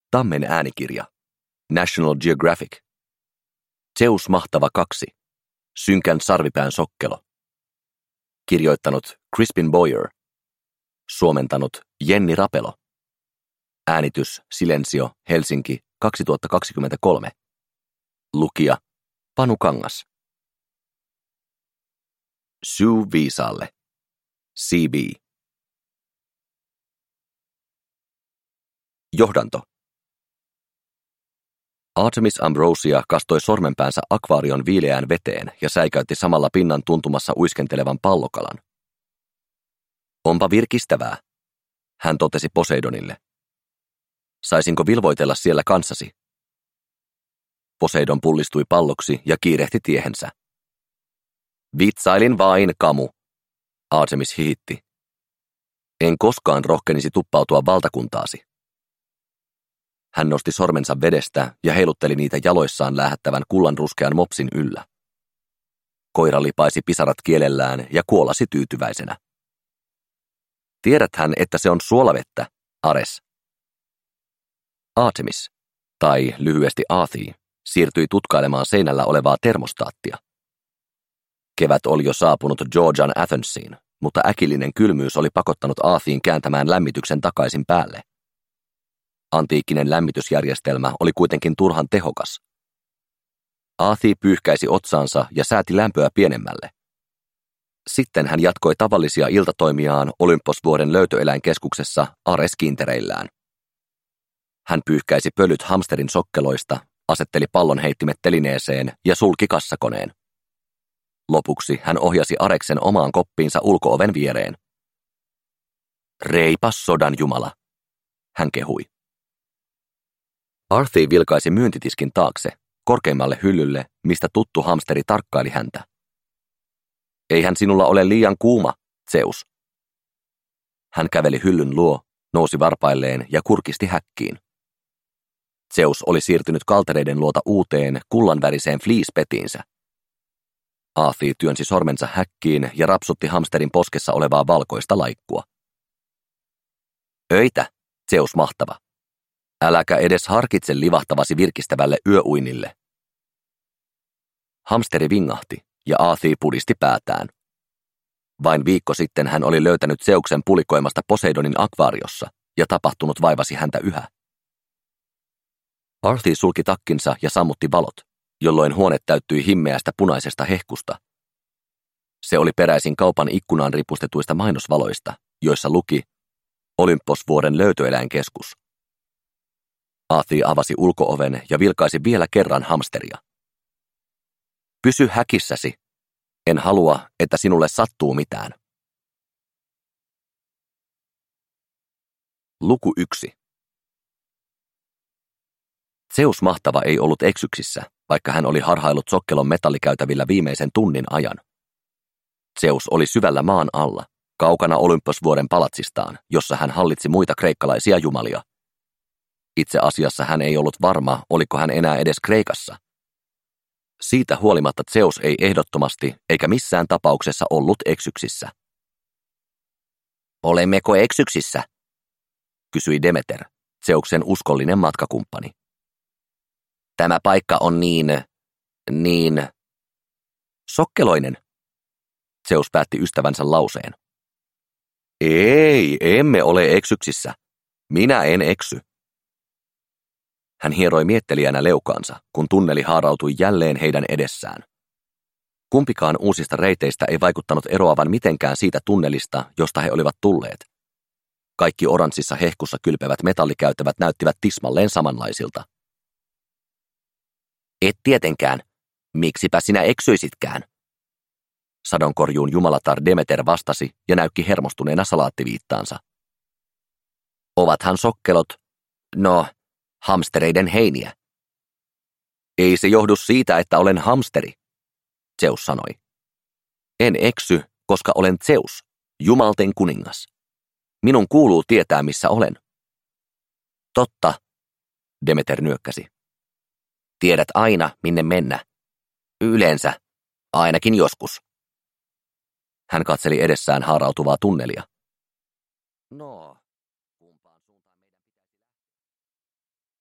Tammen äänikirja. National Geographic. Zeus mahtava 2. Synkän sarvipään sokkelo. Kirjoittanut Crispin Boyer. Suomentanut Jenni Rapelo. Äänitys Silensio, Helsinki, 2023. Lukija Panu Kangas. Sue Viisaalle. CB. Johdanto. Artemis Ambrosia kastoi sormenpäänsä akvaarion viileään veteen ja säikäytti samalla pinnan tuntumassa uiskentelevan pallokalan. Onpa virkistävää, hän totesi Poseidonille. Saisinko vilvoitella siellä kanssasi? Poseidon pullistui palloksi ja kiirehti tiehensä. Vitsailin vain, Kamu, Artemis hihitti. En koskaan rohkenisi tuppautua valtakuntaasi. Hän nosti sormensa vedestä ja heilutteli niitä jaloissaan lähettävän kullanruskean mopsin yllä. Koira lipaisi pisarat kielellään ja kuolasi tyytyväisenä. Tiedäthän, että se on suolavettä, Ares. Artemis, tai lyhyesti Aathi, siirtyi tutkailemaan seinällä olevaa termostaattia. Kevät oli jo saapunut Georgian Athensiin, mutta äkillinen kylmyys oli pakottanut Aathiin kääntämään lämmityksen takaisin päälle. Antiikkinen lämmitysjärjestelmä oli kuitenkin turhan tehokas. Aathi pyyhkäisi otsaansa ja sääti lämpöä pienemmälle. Sitten hän jatkoi tavallisia iltatoimiaan Olymposvuoren löytöeläinkeskuksessa Ares-kintereillään. Hän pyyhkäisi pölyt hamsterin sokkeloista, asetteli pallonheittimet telineeseen ja sulki kassakoneen. Lopuksi hän ohjasi Areksen omaan koppiinsa ulko-oven viereen. Reipas sodan jumala, hän kehui. Arthi vilkaisi myyntitiskin taakse, korkeimmalle hyllylle, mistä tuttu hamsteri tarkkaili häntä. Eihän sinulla ole liian kuuma, Zeus. Hän käveli hyllyn luo, nousi varpailleen ja kurkisti häkkiin. Zeus oli siirtynyt kaltereiden luota uuteen, kullanväriseen fleece-petiinsä. Aathi työnsi sormensa häkkiin ja rapsutti hamsterin poskessa olevaa valkoista laikkua. Öitä, Zeus mahtava. Äläkä edes harkitse livahtavasi virkistävälle yöuinille. Hamsteri vingahti ja Aathi pudisti päätään. Vain viikko sitten hän oli löytänyt Zeuksen pulikoimasta Poseidonin akvaariossa ja tapahtunut vaivasi häntä yhä. Aathi sulki takkinsa ja sammutti valot, jolloin huone täyttyi himmeästä punaisesta hehkusta. Se oli peräisin kaupan ikkunaan ripustetuista mainosvaloista, joissa luki Olymposvuoren löytöeläinkeskus. Aathi avasi ulko-oven ja vilkaisi vielä kerran hamsteria. Pysy häkissäsi. En halua, että sinulle sattuu mitään. Luku 1. Zeus mahtava ei ollut eksyksissä, vaikka hän oli harhaillut sokkelon metallikäytävillä viimeisen tunnin ajan. Zeus oli syvällä maan alla, kaukana Olymposvuoren palatsistaan, jossa hän hallitsi muita kreikkalaisia jumalia. Itse asiassa hän ei ollut varma, oliko hän enää edes Kreikassa. Siitä huolimatta Zeus ei ehdottomasti eikä missään tapauksessa ollut eksyksissä. Olemmeko eksyksissä? Kysyi Demeter, Zeuksen uskollinen matkakumppani. Tämä paikka on niin... Sokkeloinen, Zeus päätti ystävänsä lauseen. Ei, emme ole eksyksissä. Minä en eksy. Hän hieroi miettelijänä leukaansa, kun tunneli haarautui jälleen heidän edessään. Kumpikaan uusista reiteistä ei vaikuttanut eroavan mitenkään siitä tunnelista, josta he olivat tulleet. Kaikki oranssissa hehkussa kylpevät metallikäytävät näyttivät tismalleen samanlaisilta. Et tietenkään. Miksipä sinä eksyisitkään? Sadonkorjuun jumalatar Demeter vastasi ja näykki hermostuneena salaattiviittaansa. Ovathan sokkelot, hamstereiden heiniä. Ei se johdu siitä, että olen hamsteri, Zeus sanoi. En eksy, koska olen Zeus, jumalten kuningas. Minun kuuluu tietää, missä olen. Totta, Demeter nyökkäsi. Tiedät aina, minne mennä. Yleensä, ainakin joskus. Hän katseli edessään haarautuvaa tunnelia. No,